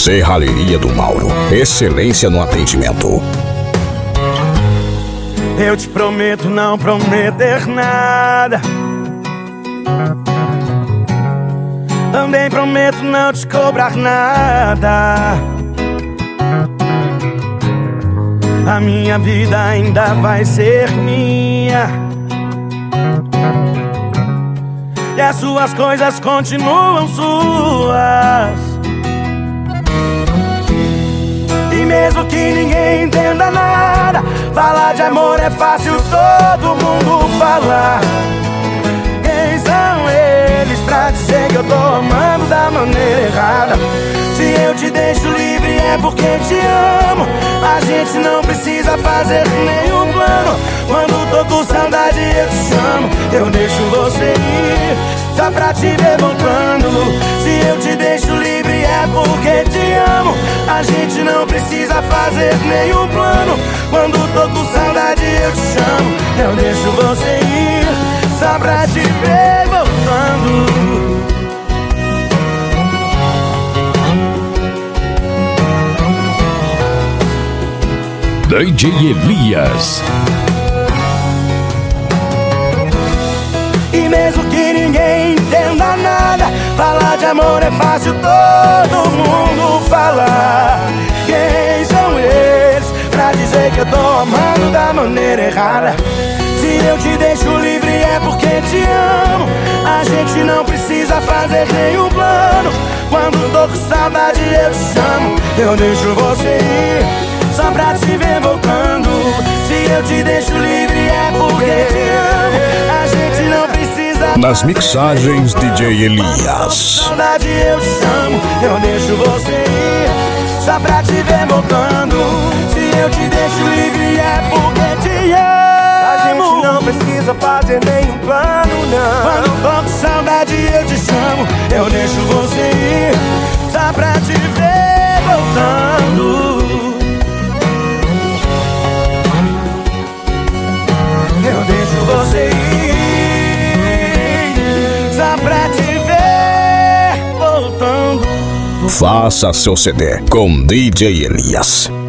Serralheria do Mauro, excelência no atendimento. Eu te prometo não prometer nada. Também prometo não te cobrar nada. A minha vida ainda vai ser minha, e as suas coisas continuam suas. E mesmo que ninguém entenda nada, falar de amor é fácil, todo mundo falar. Quem são eles pra dizer que eu tô amando da maneira errada? Se eu te deixo livre é porque te amo. A gente não precisa fazer nenhum plano. Quando tô com saudade eu te chamo. Eu deixo você ir só pra te ver voltando. Se eu te deixo livre é porque te amo. A gente não precisa fazer nenhum plano. Quando tô com saudade eu te chamo. Eu deixo você ir só pra te ver voltando. DJ Elias. E mesmo que ninguém entenda nada, falar de amor é fácil, todo mundo falar. Quem são eles pra dizer que eu tô amando da maneira errada? Se eu te deixo livre é porque te amo. A gente não precisa fazer nenhum plano. Quando tô com saudade eu te chamo. Eu deixo você ir só pra te ver voltando. Se eu te deixo livre é porque te amo. A gente não precisa. Nas mixagens DJ Elias. Saudade eu te chamo. Eu deixo você ir só pra te ver voltando. Se eu te deixo livre é porque te amo. A gente não precisa fazer nenhum plano, não. Quando tô com saudade eu te chamo. Eu deixo você ir só pra te ver voltando. Eu deixo você ir só pra te ver voltando. Faça seu CD com DJ Elias.